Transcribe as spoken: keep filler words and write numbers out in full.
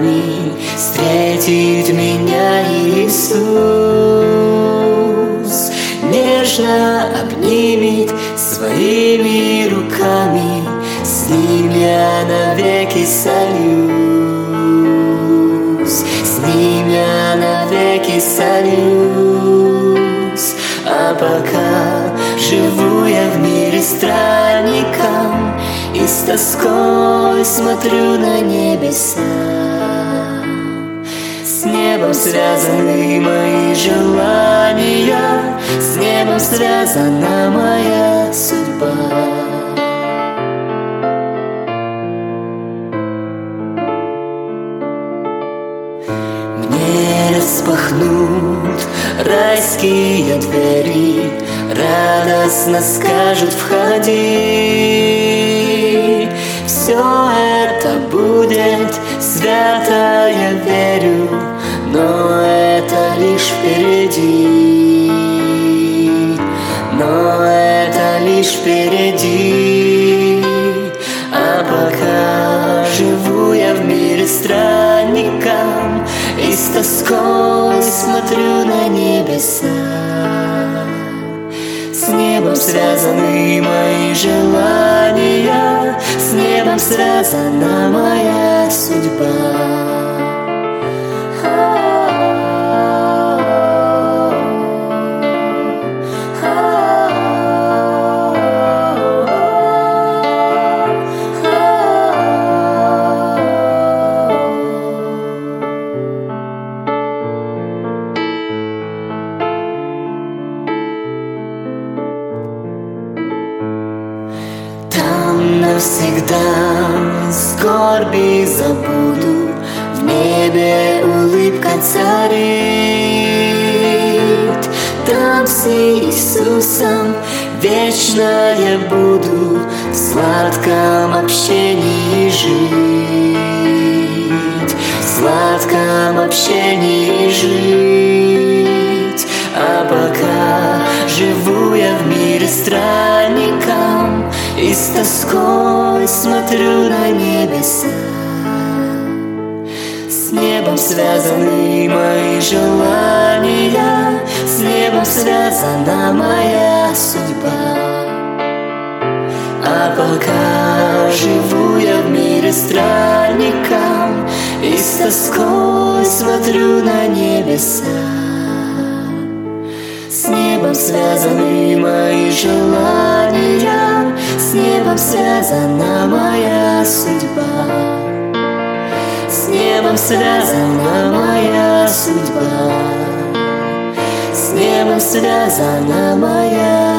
руками встретит меня Иисус, нежно обнимет своими руками, с Ним я навеки солюсь, с Ним я навеки солюсь. А пока живу я в мире странником и с тоской смотрю на небеса, с небом связаны мои желания, с небом связана моя судьба. Мне распахнут райские двери, радостно скажут: входи. Все это будет свято, я верю, но это лишь впереди, но это лишь впереди. А пока живу я в мире странником и с тоской смотрю на небеса, с небом связаны мои желания, с небом связана моя судьба. Навсегда скорби забуду, в небе улыбка царит. Там с Иисусом вечно я буду в сладком общении жить, в сладком общении жить. А пока живу я в мире странником и с тоской смотрю на небеса, с небом связаны мои желания, с небом связана моя судьба. А пока живу я в мире странником и с тоской смотрю на небеса, с небом связаны мои желания, с небом связана моя судьба, с небом связана моя судьба, с небом связана моя